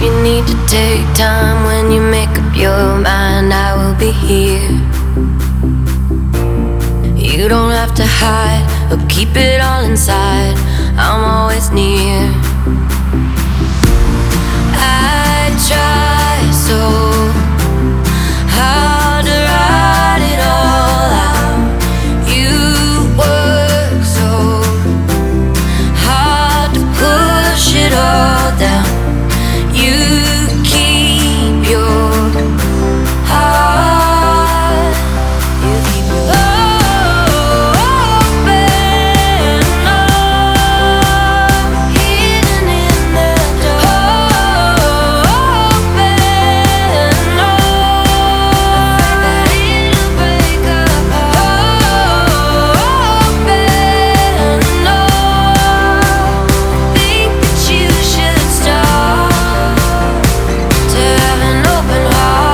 you need to take time when you make up your mind, I will be here. You don't have to hide or keep it all inside, I'm always near. I try so hard to write it all out. You work so hard to push it all down. You keep your heart, you keep it open up, hidden in the dark. Open up, afraid that it'll break up. Open up, think that you should start to have an open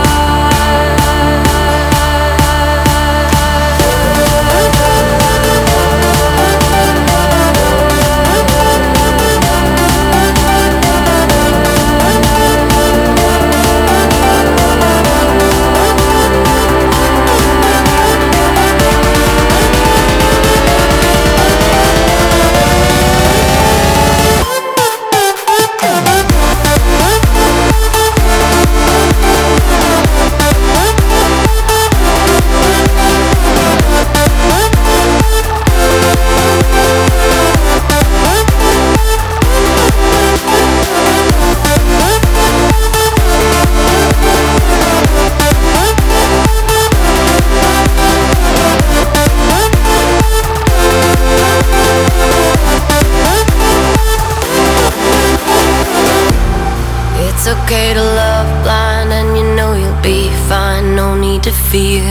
It's okay to love blind, and you know you'll be fine, no need to fear.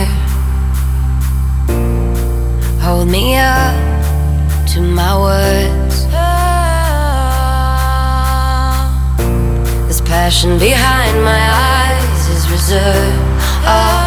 Hold me up to my words. This passion behind my eyes is reserved.